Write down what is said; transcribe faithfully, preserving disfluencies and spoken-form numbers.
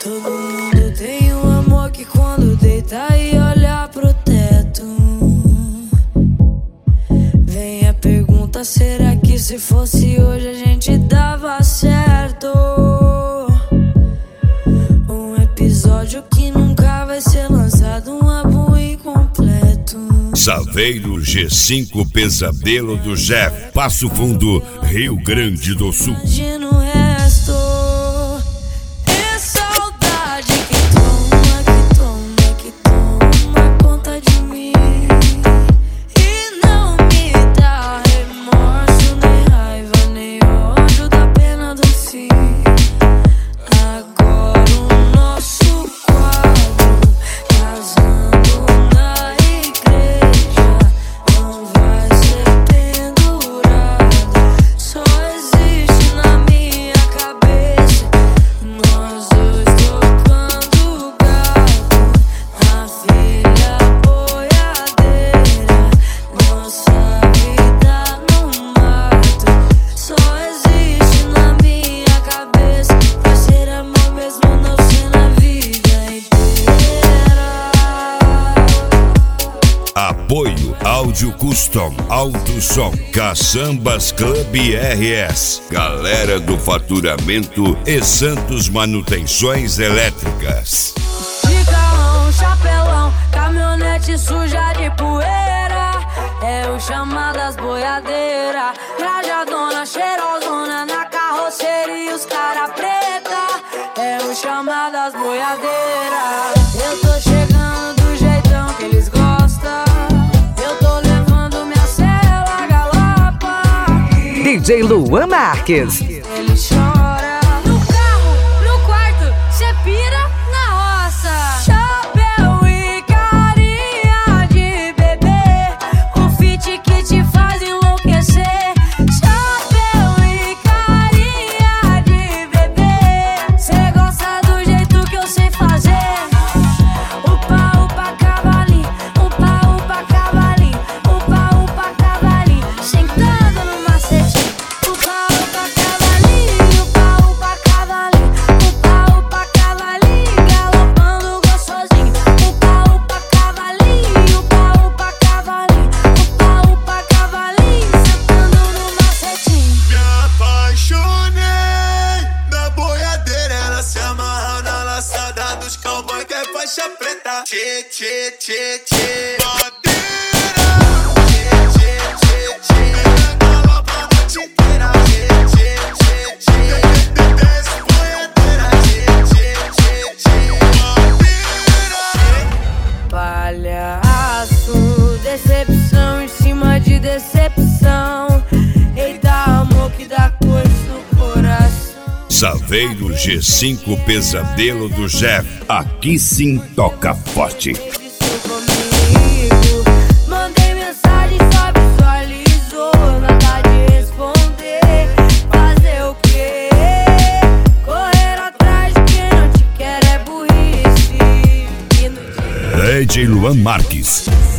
Todo mundo tem um amor que quando deita e olha pro teto, vem a pergunta, será que se fosse hoje a gente dava certo? Um episódio que nunca vai ser lançado, um álbum incompleto. Saveiro G cinco Pesadelo do Jeff, Passo Fundo, Rio Grande do Sul. Imagina o resto. É saudade que toma, que toma, que toma conta de mim. E não me dá remorso, nem raiva, nem ódio da pena do fim. Agora o nosso quadro, casando na igreja, não vai ser pendurado, só existe na minha cabeça. Nós dois tocando gato, a filha boiadeira, nossa vida no mato, só existe na minha cabeça. Vai ser amor mesmo não ser na vida inteira. Apoio Áudio Custom, Alto Som, Caçambas Club R S, Galera do Faturamento e Santos Manutenções Elétricas. De carrão, chapelão, caminhonete suja de poeira, é o chamadas boiadeira. Trajadona, cheirosona, na carroceria os cara preta, é o chamadas boiadeira. Eu tô chegando do jeitão que eles gostam, eu tô levando minha cela galopa. D J Luan Marques. Ele chora no carro, no quarto, cê pira na roça. Chapéu e carinha de bebê, um fit que te faz enlouquecer. Chapéu e carinha de bebê, cê gosta do jeito que eu sei fazer. Upa, upa, cavalinho, upa, upa, cavalinho, upa, upa, cavalinho, sentando no macete. Upa, upa, cavalinho, upa, upa, cavalinho, upa, upa, cavalinho, galopando gostosinho. Upa, upa, cavalinho, upa, upa, cavalinho, upa, upa, cavalinho, sentando no macetinho. Me apaixonei da boiadeira, ela se amarra na laçada dos cowboy que é faixa preta. Tchê, tchê, tchê, tchê, madeira. Tchê, tchê, tchê, tchê, galopa a noite inteira. Tchê, tchê, tchê, tchê, desce boiadeira. Tchê, tchê, tchê, tchê, madeira. Palhaço, decepção em cima de decepção. Eita, amor que dá coisa no coração. Saveiro G cinco Pesadelo do Jeff, aqui sim toca forte. Isso comigo, mandei mensagem, só visualizou, nada de responder. Fazer o quê? Correr atrás de quem não te quer é burrice. E no dia D J Luan Marques.